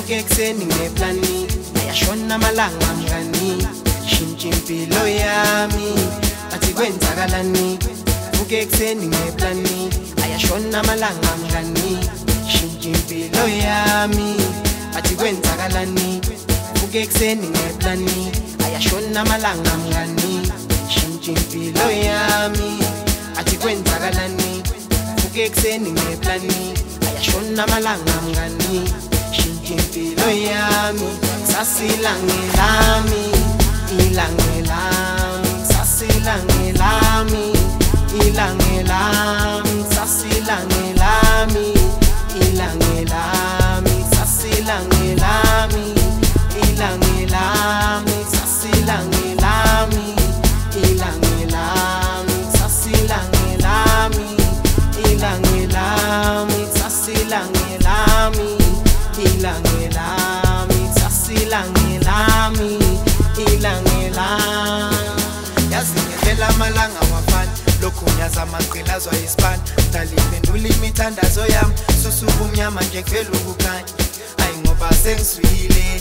Vuke ekuseni ngeplani, ayashona amalanga mngani. Shintsha impilo yami, athi kwenzakalani. Vuke ekuseni ngeplani, ayashona amalanga mngani. Shintsha impilo yami, athi kwenzakalani. Vuke ekuseni ngeplani, ayashona amalanga mngani. Shintsha impilo yami, athi kwenzakalani. Vuke ekuseni ngeplani, ayashona amalanga mngani. Shintsha impilo yami, sasilangilami, ilangelami, sasilangilami, ilangelami, sasilangilami, ilangelami, sasilangilami, ilangelami, sasilangilami, ilangelami, sasilangilami, ilangelami, sasilangilami, ilangelami, sasilangilami, ilangelami. Yazi ngempela amalanga wafana, lokhu ngiyazama ngqilazwa ispan. Daliphendula imithandazo yami, susuka umnyama nje kuvela ukukhanya. Ayi ngoba sengiswile,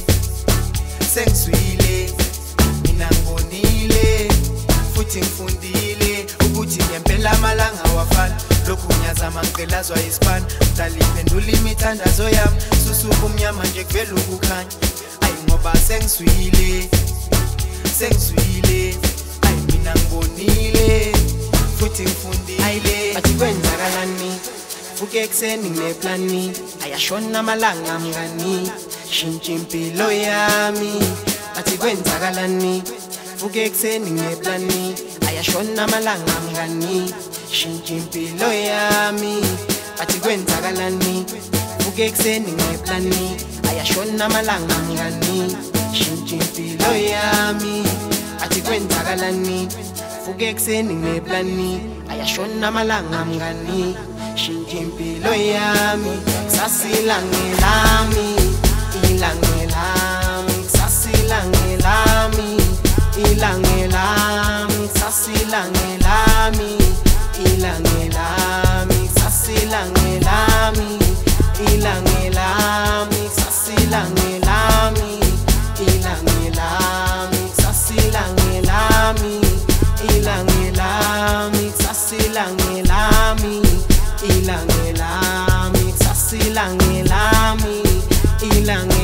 mina ngibonile futhi ngifundile ukuthi ngempela amalanga wafana. Lokhu ngiyazama ngqilazwa ispan. Daliphendula imithandazo yami, susuka umnyama nje kuvela ukukhanya. Ayi ngoba sengiswile, ayi mina ngibonile futhi ngifundile. Athi kwenzakalani, vuke ekuseni ngeplani, ayashona amalanga mngani. Shintsha impilo yami, athi kwenzakalani. Vuke ekuseni ngeplani, ayashona amalanga mngani. Shintsha impilo yami, athi kwenzakalani. Vuke ekuseni ngeplani, ayashona amalanga mngani. Shintsha impilo yami, athi kwenzakalani. Vuke ekuseni ngeplani, ayashona amalanga mngani. Shintsha impilo yami, sasilangilami, ilangelami, sasilangilami, ilangelami, sasilangilami, ilangelami, sasilangilami, ilangelami, sasilangilami, ilangelami, sasilangilami, ilangelami, sasilangilami, ilangelami, sasilangilami, ilangelami.